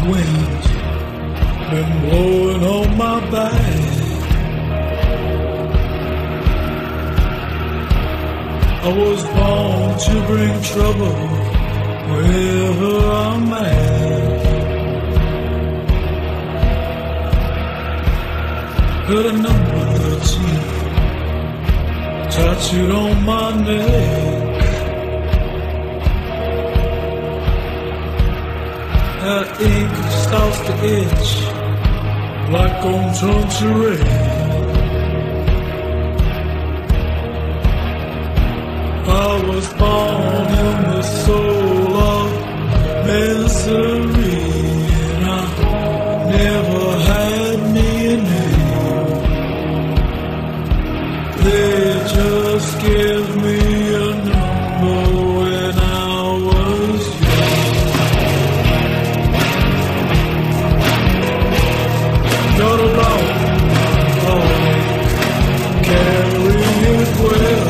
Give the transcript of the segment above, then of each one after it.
wind been blowing on my back. I was born to bring trouble wherever I'm at. Got a number 13 tattooed on my neck. That ink starts to itch like on Tangerine. I was born in the soul of misery, and I never had me a name. They just gave me a number when I was young. Got a long carry it well.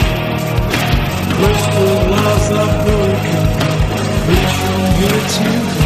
Crystal lies are broken, reach from here to